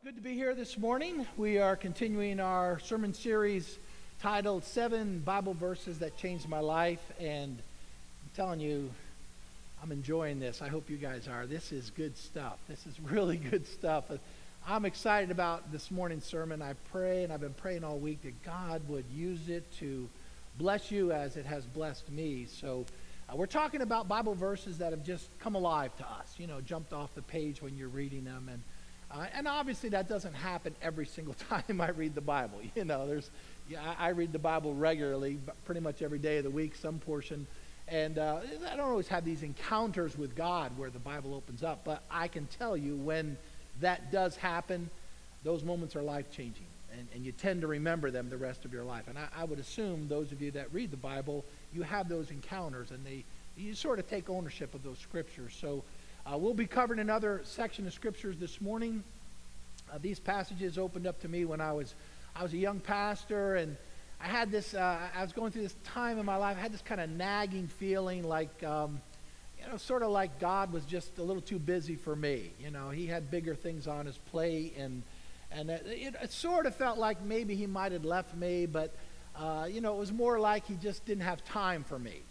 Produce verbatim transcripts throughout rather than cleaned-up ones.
Good to be here this morning. We are continuing our sermon series titled Seven Bible Verses That Changed My Life. And I'm telling you, I'm enjoying this. I hope you guys are. This is good stuff. This is really good stuff. I'm excited about this morning's sermon. I pray, and I've been praying all week, that God would use it to bless you as it has blessed me. So uh, we're talking about Bible verses that have just come alive to us, you know, jumped off the page when you're reading them. And Uh, and obviously that doesn't happen every single time I read the Bible. You know, there's, yeah, I, I read the Bible regularly, pretty much every day of the week, some portion. And uh, I don't always have these encounters with God where the Bible opens up. But I can tell you when that does happen, those moments are life-changing. And, and you tend to remember them the rest of your life. And I, I would assume those of you that read the Bible, you have those encounters. And they you sort of take ownership of those scriptures. So Uh, we'll be covering another section of scriptures this morning. Uh, these passages opened up to me when I was I was a young pastor, and I had this. Uh, I was going through this time in my life. I had this kind of nagging feeling, like um, you know, sort of like God was just a little too busy for me. You know, He had bigger things on His plate, and and it, it sort of felt like maybe He might have left me, but uh, you know, it was more like He just didn't have time for me.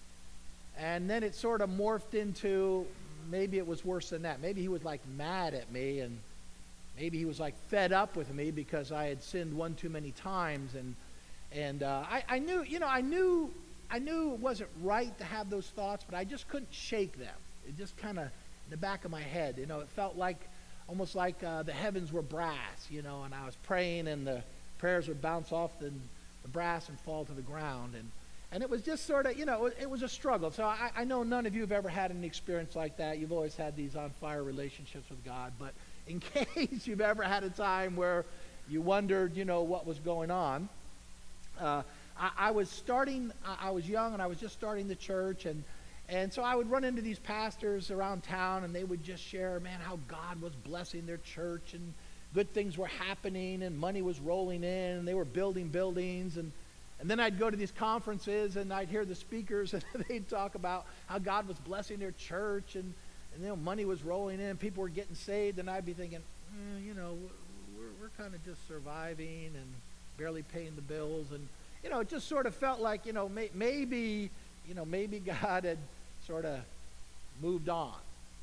And then it sort of morphed into, maybe it was worse than that. Maybe He was like mad at me, and maybe He was like fed up with me because I had sinned one too many times. And and uh, I, I knew, you know, I knew, I knew it wasn't right to have those thoughts, but I just couldn't shake them. It just kind of in the back of my head, you know, it felt like almost like uh, the heavens were brass, you know, and I was praying, and the prayers would bounce off the, the brass and fall to the ground. And And it was just sort of, you know, it was a struggle. So I, I know none of you have ever had an experience like that. You've always had these on-fire relationships with God. But in case you've ever had a time where you wondered, you know, what was going on, uh, I, I was starting, I, I was young, and I was just starting the church. And, and so I would run into these pastors around town, and they would just share, man, how God was blessing their church, and good things were happening, and money was rolling in, and they were building buildings. And And then I'd go to these conferences, and I'd hear the speakers, and they'd talk about how God was blessing their church, and, and you know, money was rolling in, people were getting saved, and I'd be thinking, mm, you know, we're, we're kind of just surviving and barely paying the bills. And, you know, it just sort of felt like, you know, may, maybe, you know, maybe God had sort of moved on.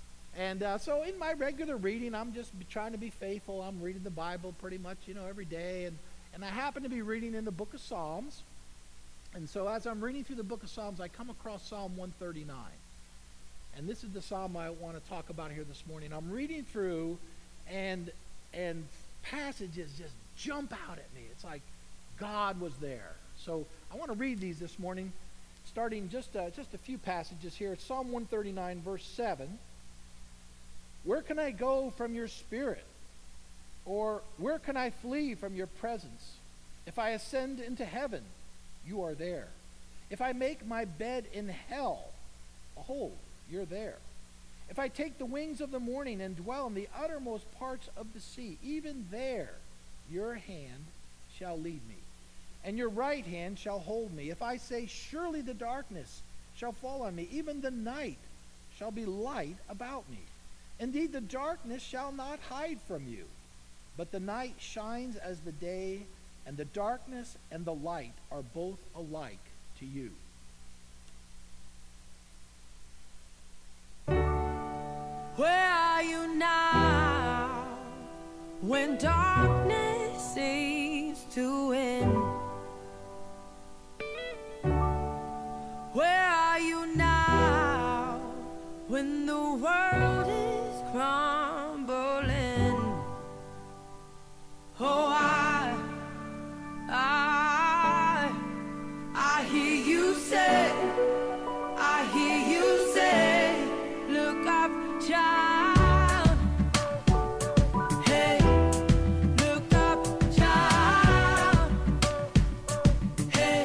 And uh, so in my regular reading, I'm just trying to be faithful. I'm reading the Bible pretty much, you know, every day. And, and I happen to be reading in the book of Psalms. And so as I'm reading through the book of Psalms, I come across Psalm one thirty-nine. And this is the psalm I want to talk about here this morning. I'm reading through, and and passages just jump out at me. It's like God was there. So I want to read these this morning, starting just uh, just a few passages here. It's Psalm one thirty-nine, verse seven. Where can I go from your spirit? Or where can I flee from your presence? If I ascend into heaven, you are there. If I make my bed in hell, behold, you're there. If I take the wings of the morning and dwell in the uttermost parts of the sea, even there your hand shall lead me, and your right hand shall hold me. If I say, surely the darkness shall fall on me, even the night shall be light about me. Indeed, the darkness shall not hide from you, but the night shines as the day, and the darkness and the light are both alike to you. Where are you now when darkness seems to win? Where are you now when the world is crumbling? Oh, I, I, I hear you say, I hear you say, look up, child. Hey, look up, child. Hey.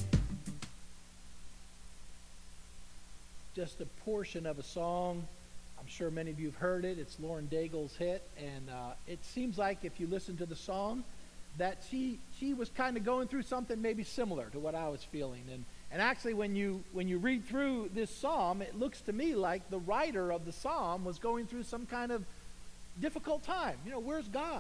Just a portion of a song. I'm sure many of you have heard it. It's Lauren Daigle's hit, and uh, it seems like if you listen to the song, that she she was kind of going through something maybe similar to what I was feeling. And and actually, when you when you read through this psalm, it looks to me like the writer of the psalm was going through some kind of difficult time. You know, where's God?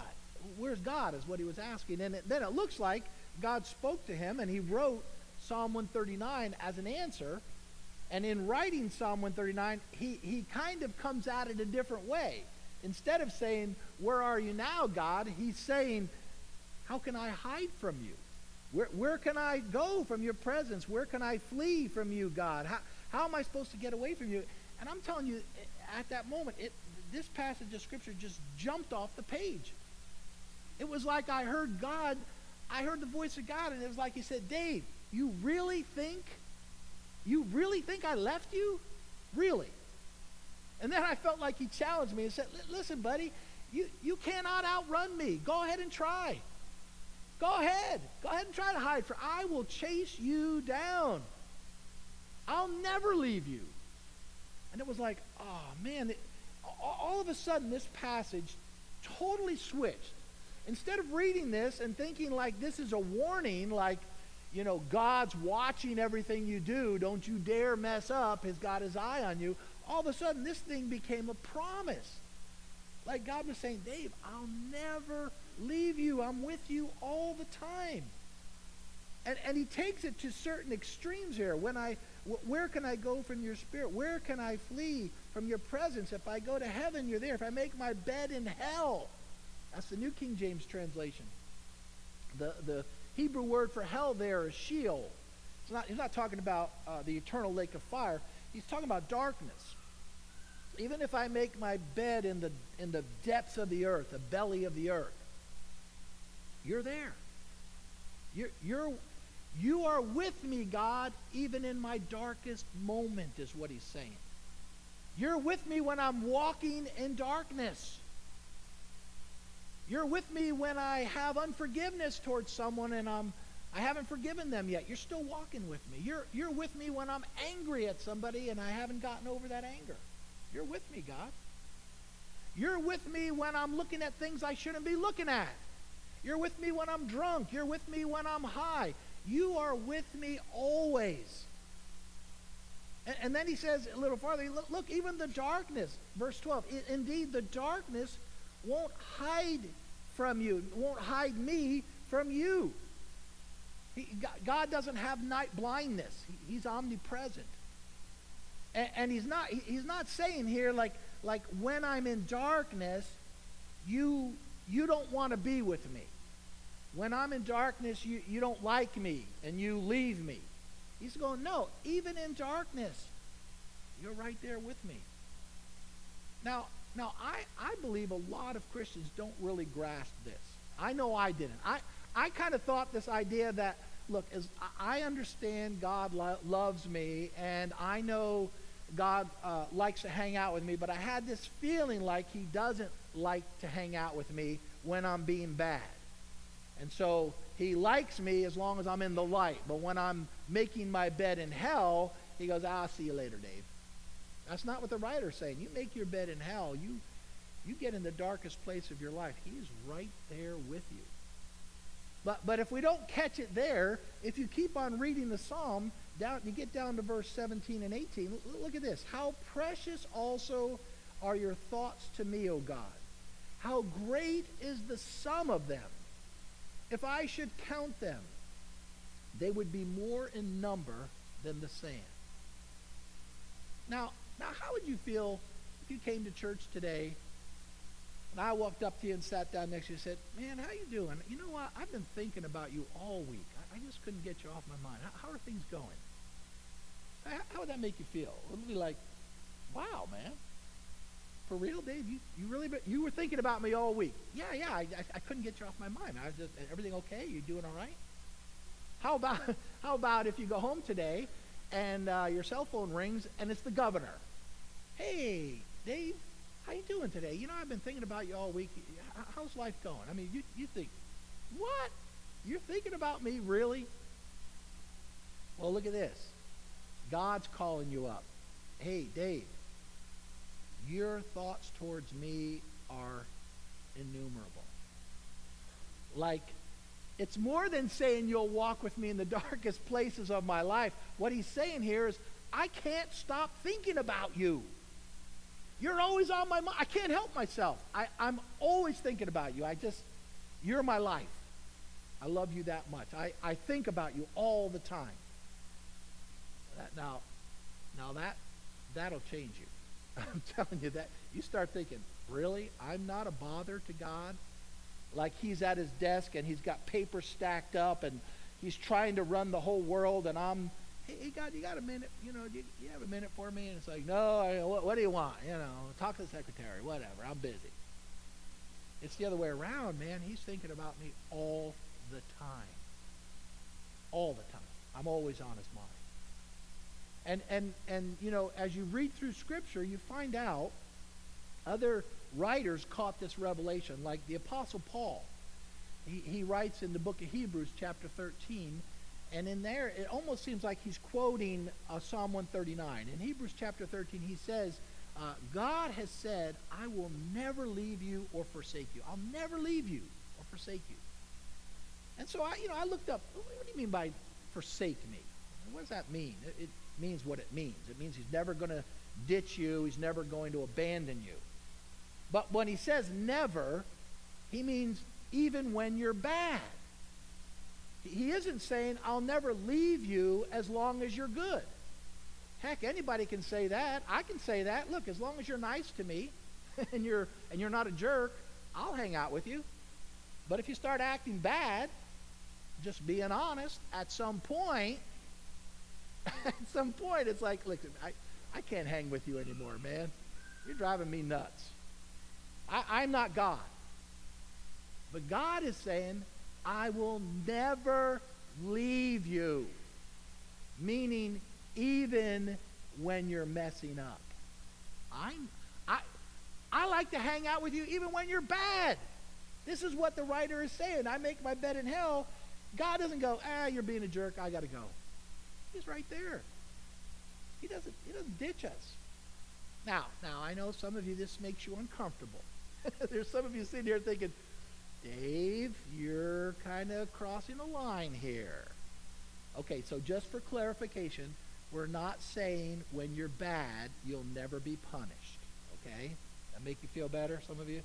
where's God is what he was asking. And it, then it looks like God spoke to him, and he wrote Psalm one thirty-nine as an answer. And in writing Psalm one thirty-nine, he, he kind of comes at it a different way. Instead of saying, where are you now, God? He's saying, how can I hide from you? Where, where can I go from your presence? Where can I flee from you, God? How, how am I supposed to get away from you? And I'm telling you, at that moment, it, this passage of Scripture just jumped off the page. It was like I heard God, I heard the voice of God, and it was like he said, Dave, you really think, you really think I left you? Really? And then I felt like he challenged me and said, listen, buddy, you, you cannot outrun me. Go ahead and try. Go ahead. Go ahead and try to hide, for I will chase you down. I'll never leave you. And it was like, oh, man, it, all of a sudden this passage totally switched. Instead of reading this and thinking like this is a warning, like, you know, God's watching everything you do, don't you dare mess up, he's got his eye on you, all of a sudden this thing became a promise. Like God was saying, Dave, I'll never leave you. I'm with you all the time. And, and he takes it to certain extremes here. When I, wh- where can I go from your spirit? Where can I flee from your presence? If I go to heaven, you're there. If I make my bed in hell, that's the New King James translation. The, the Hebrew word for hell there is Sheol. It's not, he's not talking about uh, the eternal lake of fire. He's talking about darkness. Even if I make my bed in the, in the depths of the earth, the belly of the earth, you're there. You're, you're, you are with me, God, even in my darkest moment, is what he's saying. You're with me when I'm walking in darkness. You're with me when I have unforgiveness towards someone and I'm, I haven't forgiven them yet. You're still walking with me. You're, you're with me when I'm angry at somebody and I haven't gotten over that anger. You're with me, God. You're with me when I'm looking at things I shouldn't be looking at. You're with me when I'm drunk. You're with me when I'm high. You are with me always. And, and then he says a little farther, look, look, even the darkness, verse twelve, indeed the darkness won't hide from you, won't hide me from you. He, God doesn't have night blindness. He, he's omnipresent. And, and he's not he, he's not saying here like, like when I'm in darkness, you, you don't want to be with me. When I'm in darkness, you, you don't like me and you leave me. He's going, no, even in darkness, you're right there with me. Now, now I, I believe a lot of Christians don't really grasp this. I know I didn't. I, I kind of thought this idea that, look, as I understand God lo- loves me, and I know God uh, likes to hang out with me, but I had this feeling like he doesn't like to hang out with me when I'm being bad. And so he likes me as long as I'm in the light. But when I'm making my bed in hell, he goes, I'll see you later, Dave. That's not what the writer's saying. You make your bed in hell. You, you get in the darkest place of your life. He is right there with you. But, but if we don't catch it there, if you keep on reading the psalm, down, you get down to verse seventeen and eighteen, look at this. How precious also are your thoughts to me, O God. How great is the sum of them. If I should count them, they would be more in number than the sand. Now, now how would you feel if you came to church today and I walked up to you and sat down next to you and said, man, how you doing? You know what? I've been thinking about you all week. I, I just couldn't get you off my mind. How, how are things going? How, how would that make you feel? It would be like, wow, man. For real, Dave? You, you really be, you were thinking about me all week. Yeah, yeah, I, I, I couldn't get you off my mind. I was just, everything okay? You doing all right? How about how about if you go home today and uh, your cell phone rings and it's the governor? Hey, Dave, how you doing today? You know, I've been thinking about you all week. How's life going? I mean, you, you think, what? You're thinking about me, really? Well, look at this. God's calling you up. Hey, Dave, your thoughts towards me are innumerable. Like, it's more than saying you'll walk with me in the darkest places of my life. What he's saying here is, I can't stop thinking about you. You're always on my mind. I can't help myself. I, I'm always thinking about you. I just, You're my life. I love you that much. I, I think about you all the time. That, now, now that, that'll change you. I'm telling you that. You start thinking, really? I'm not a bother to God? Like he's at his desk and he's got paper stacked up and he's trying to run the whole world and I'm, hey, hey God, you got a minute? You know, do you, you have a minute for me? And it's like, no, I, what, what do you want? You know, talk to the secretary, whatever. I'm busy. It's the other way around, man. He's thinking about me all the time. All the time. I'm always on his mind. And, and, and you know, as you read through Scripture, you find out other writers caught this revelation, like the Apostle Paul. He, he writes in the book of Hebrews, chapter thirteen, and in there, it almost seems like he's quoting uh, Psalm one thirty-nine. In Hebrews chapter thirteen, he says, uh, God has said, I will never leave you or forsake you. I'll never leave you or forsake you. And so, I, you know, I looked up, what do you mean by forsake me? What does that mean? It, it means what it means. It means he's never going to ditch you. He's never going to abandon you. But when he says never, he means even when you're bad. He isn't saying, I'll never leave you as long as you're good. Heck, anybody can say that. I can say that. Look, as long as you're nice to me and you're and you're not a jerk, I'll hang out with you. But if you start acting bad, just being honest, at some point, at some point, it's like, listen, I, I can't hang with you anymore, man. You're driving me nuts. I, I'm not God. But God is saying, I will never leave you. Meaning, even when you're messing up. I'm, I, I like to hang out with you even when you're bad. This is what the writer is saying. I make my bed in hell. God doesn't go, ah, you're being a jerk, I got to go. He's right there. He doesn't, he doesn't ditch us. Now, now, I know some of you, this makes you uncomfortable. There's some of you sitting here thinking, Dave, you're kind of crossing a line here. Okay, so just for clarification, we're not saying when you're bad, you'll never be punished. Okay? That make you feel better, some of you?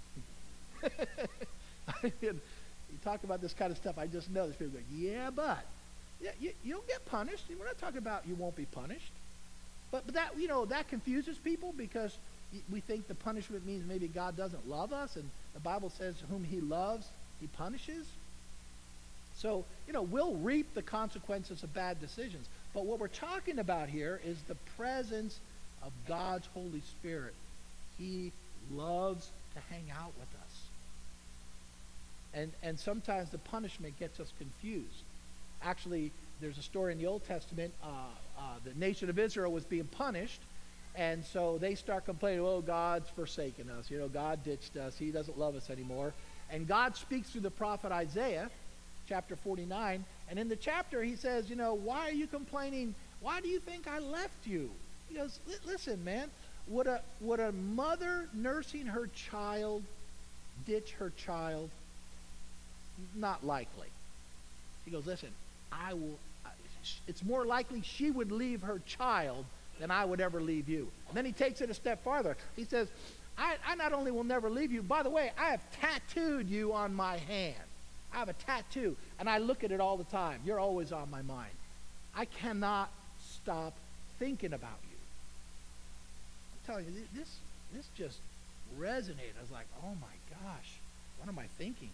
You talk about this kind of stuff, I just know there's people going, yeah, but yeah, you, you'll get punished. We're not talking about you won't be punished. But, but that, you know, that confuses people because we think the punishment means maybe God doesn't love us, and the Bible says whom he loves, he punishes. So, you know, we'll reap the consequences of bad decisions. But what we're talking about here is the presence of God's Holy Spirit. He loves to hang out with us. And, and sometimes the punishment gets us confused. Actually, there's a story in the Old Testament. Uh, uh, the nation of Israel was being punished. And so they start complaining, oh, God's forsaken us. You know, God ditched us. He doesn't love us anymore. And God speaks through the prophet Isaiah, chapter forty-nine. And in the chapter, he says, you know, why are you complaining? Why do you think I left you? He goes, listen, man, would a, would a mother nursing her child ditch her child? Not likely. He goes, listen, I will, it's more likely she would leave her child than I would ever leave you. And then he takes it a step farther. He says, I, I not only will never leave you, by the way, I have tattooed you on my hand. I have a tattoo, and I look at it all the time. You're always on my mind. I cannot stop thinking about you. I'm telling you, this, this just resonated. I was like, oh my gosh, what am I thinking?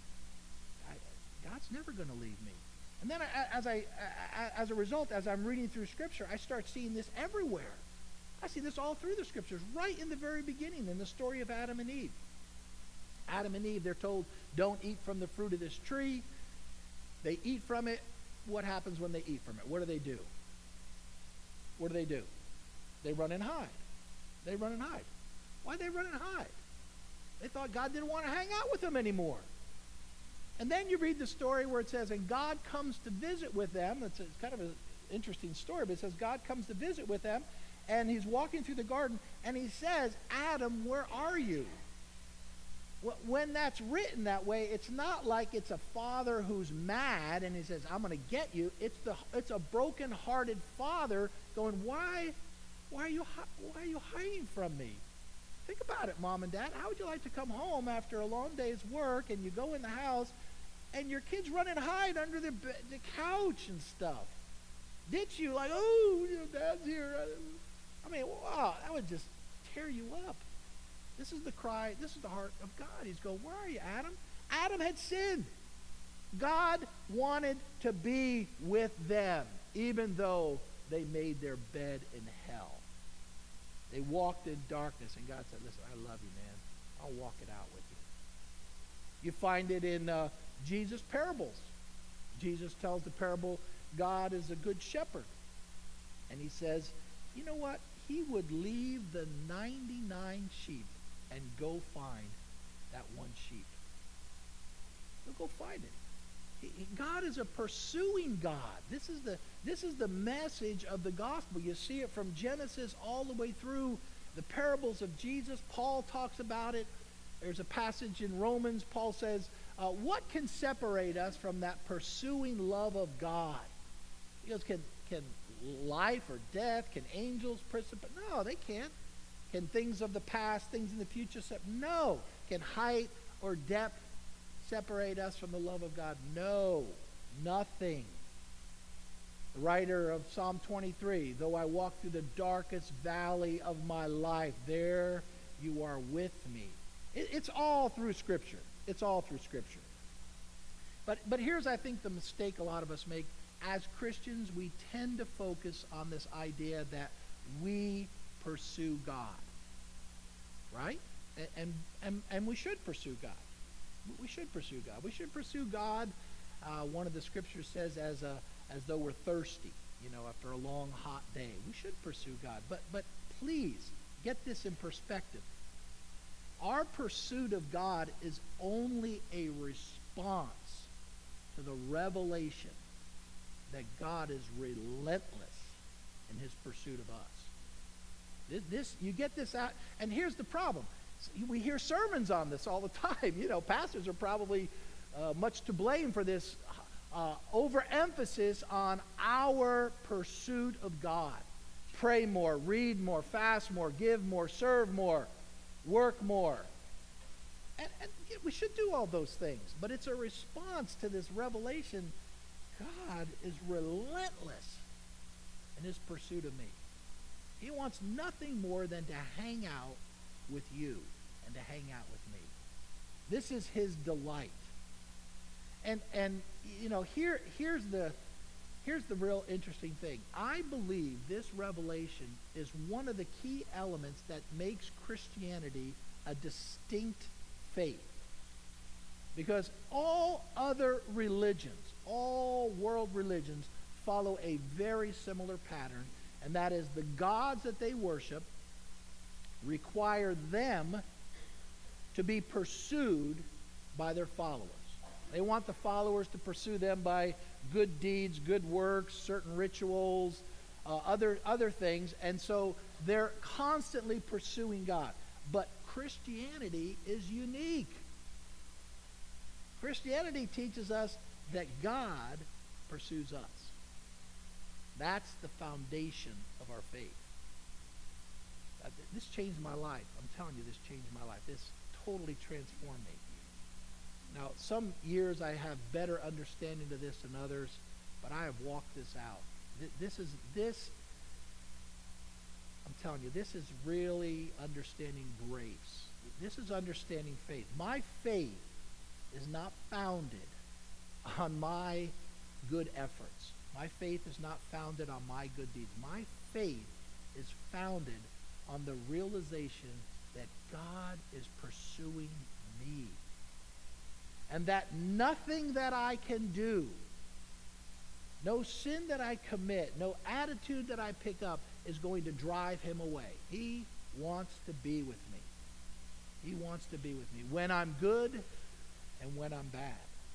I, God's never going to leave me. And then I, as I, as a result, as I'm reading through Scripture, I start seeing this everywhere. I see this all through the Scriptures, right in the very beginning, in the story of Adam and Eve. Adam and Eve, they're told, don't eat from the fruit of this tree. They eat from it. What happens when they eat from it? What do they do? What do they do? They run and hide. They run and hide. Why did they run and hide? They thought God didn't want to hang out with them anymore. And then you read the story where it says, and God comes to visit with them. It's, a, it's kind of an interesting story, but it says God comes to visit with them, and he's walking through the garden, and he says, Adam, where are you? When that's written that way, it's not like it's a father who's mad and he says, I'm going to get you. It's the it's a broken-hearted father going, why, why are you why are you hiding from me? Think about it, Mom and Dad. How would you like to come home after a long day's work and you go in the house and your kids run and hide under the, the couch and stuff? Ditch you like, oh, you know, Dad's here. I mean, wow, that would just tear you up. This is the cry, this is the heart of God. He's going, where are you, Adam? Adam had sinned. God wanted to be with them, even though they made their bed in hell. They walked in darkness, and God said, listen, I love you, man. I'll walk it out with you. You find it in uh, Jesus' parables. Jesus tells the parable, God is a good shepherd. And he says, you know what? He would leave the ninety-nine sheep and go find that one sheep. He'll go find it. He, he, God is a pursuing God. This is the this is the message of the gospel. You see it from Genesis all the way through the parables of Jesus. Paul talks about it. There's a passage in Romans. Paul says, uh, what can separate us from that pursuing love of God? He goes, can, can life or death, can angels, precipitate? No, they can't. Can things of the past, things in the future, sep- no. Can height or depth separate us from the love of God? No, nothing. The writer of Psalm twenty-three, though I walk through the darkest valley of my life, there you are with me. It, it's all through Scripture. It's all through Scripture. But, but here's, I think, the mistake a lot of us make. As Christians, we tend to focus on this idea that we pursue God. Right? And, and, and, and we should pursue God. We should pursue God. We should pursue God, uh, one of the scriptures says, as a, as though we're thirsty, you know, after a long, hot day. We should pursue God. But, but please, get this in perspective. Our pursuit of God is only a response to the revelation that God is relentless in his pursuit of us. This, this you get this out, and here's the problem. We hear sermons on this all the time. You know, pastors are probably uh, much to blame for this uh, overemphasis on our pursuit of God. Pray more, read more, fast more, give more, serve more, work more. And, and we should do all those things, but it's a response to this revelation. God is relentless in his pursuit of me. He wants nothing more than to hang out with you and to hang out with me. This is his delight. And and you know, here here's the here's the real interesting thing. I believe this revelation is one of the key elements that makes Christianity a distinct faith. Because all other religions, all world religions, follow a very similar pattern, and that is the gods that they worship require them to be pursued by their followers. They want the followers to pursue them by good deeds, good works, certain rituals, uh, other other things, and so they're constantly pursuing God. But Christianity is unique. Christianity teaches us that God pursues us. That's the foundation of our faith. Uh, this changed my life. I'm telling you, this changed my life. This totally transformed me. Now, some years I have better understanding of this than others, but I have walked this out. Th- this is, this, I'm telling you, this is really understanding grace. This is understanding faith. My faith is not founded on my good efforts. My faith is not founded on my good deeds. My faith is founded on the realization that God is pursuing me. And that nothing that I can do, no sin that I commit, no attitude that I pick up is going to drive him away. He wants to be with me. He wants to be with me when I'm good and when I'm bad.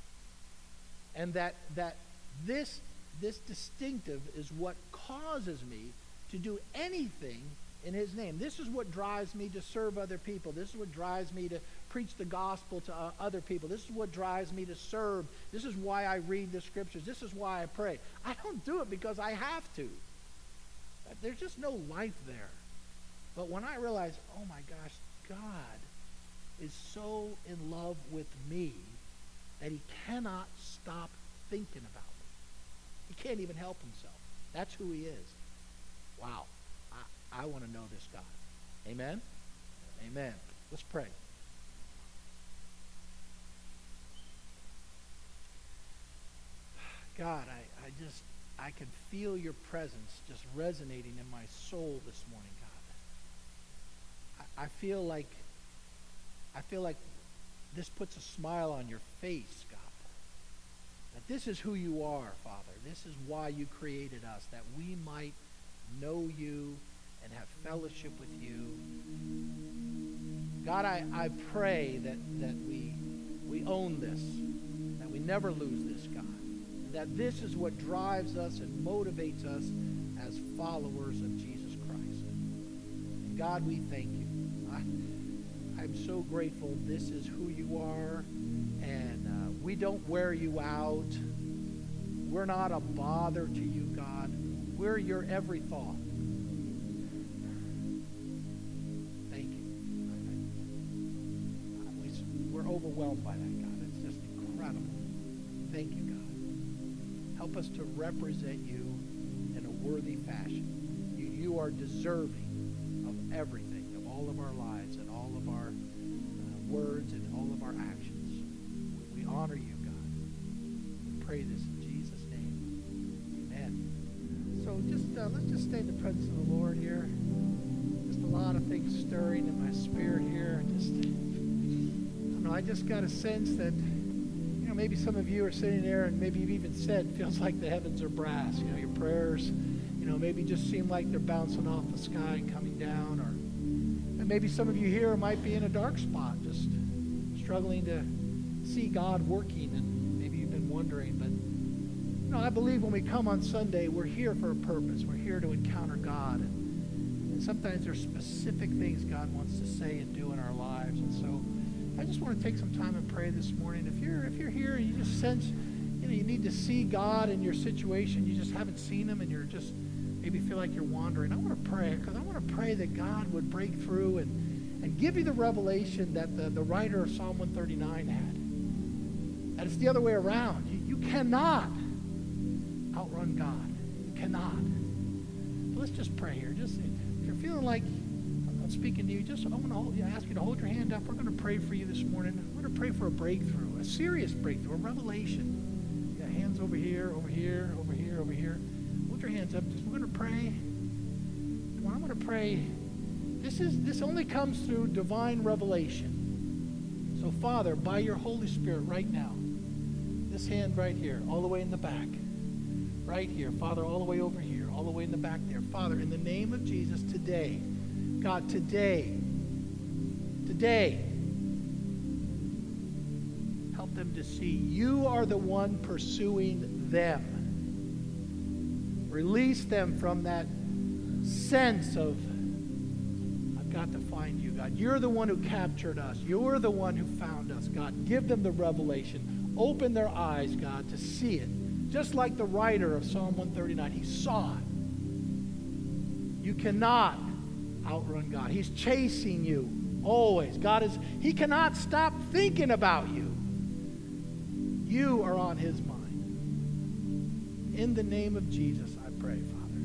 And that that this this distinctive is what causes me to do anything in his name. This is what drives me to serve other people. This is what drives me to preach the gospel to uh, other people. This is what drives me to serve. This is why I read the scriptures. This is why I pray. I don't do it because I have to. There's just no life there. But when I realize, oh my gosh, God is so in love with me that he cannot stop thinking about me. He can't even help himself. That's who he is. Wow. I, I want to know this God. Amen? Amen. Let's pray. God, I, I just, I can feel your presence just resonating in my soul this morning, God. I, I feel like, I feel like this puts a smile on your face, God. That this is who you are, Father. This is why you created us, that we might know you and have fellowship with you. God, I, I pray that, that we, we own this, that we never lose this, God. That this is what drives us and motivates us as followers of Jesus Christ. And God, we thank you. I, I'm so grateful this is who you are, and uh, we don't wear you out. We're not a bother to you, God. We're your every thought. Thank you. We're overwhelmed by that, God. It's just incredible. Thank you, God. Help us to represent you in a worthy fashion. You, you are deserving of everything, of all of our lives and all of our uh, words and all of our actions. We, we honor you, God. We pray this in Jesus' name. Amen. So just uh, let's just stay in the presence of the Lord here. Just a lot of things stirring in my spirit here. Just, I don't know, I just got a sense that maybe some of you are sitting there and maybe you've even said, feels like the heavens are brass. You know, your prayers, you know, maybe just seem like they're bouncing off the sky and coming down. Or and maybe some of you here might be in a dark spot, just struggling to see God working, and maybe you've been wondering. But, you know, I believe when we come on Sunday, we're here for a purpose. We're here to encounter God. And, and sometimes there's specific things God wants to say and do in our lives. And so I just want to take some time and pray this morning. If you're if you're here and you just sense, you know, you need to see God in your situation, you just haven't seen him, and you're just maybe feel like you're wandering, I want to pray, because I want to pray that God would break through and, and give you the revelation that the, the writer of Psalm one thirty-nine had. That it's the other way around. You, you cannot outrun God. You cannot. So let's just pray here. Just if you're feeling like I'm speaking to you, just I want to hold, you know, ask you to hold your hand up. We're going to pray for you this morning. We're going to pray for a breakthrough, a serious breakthrough, a revelation. You got hands over here, over here, over here, over here. Hold your hands up. Just, we're going to pray. Come on, I'm going to pray. This is this only comes through divine revelation. So, Father, by your Holy Spirit right now, this hand right here, all the way in the back, right here, Father, all the way over here, all the way in the back there. Father, in the name of Jesus, today, God, today, today, help them to see you are the one pursuing them. Release them from that sense of, I've got to find you, God. You're the one who captured us. You're the one who found us, God. Give them the revelation. Open their eyes, God, to see it. Just like the writer of Psalm one thirty-nine, he saw it. You cannot outrun God. He's chasing you always. God is, he cannot stop thinking about you. You are on his mind. In the name of Jesus, I pray, Father.